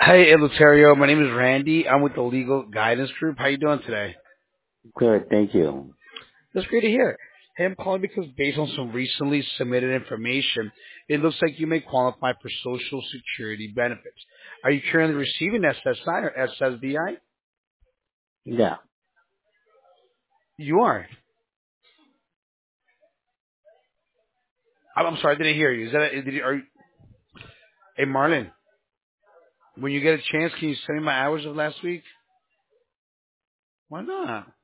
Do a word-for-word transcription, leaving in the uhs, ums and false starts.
Hi, Eleuterio. My name is Randy. I'm with the Legal Guidance Group. How you doing today? Good, thank you. That's great to hear. Hey, I'm calling because based on some recently submitted information, it looks like you may qualify for Social Security benefits. Are you currently receiving S S I or S S D I? Yeah, You are. I'm I'm sorry, I didn't hear you. Is that a, did you, are you, hey, Marlon, when you get a chance, can you send me my hours of last week? Why not?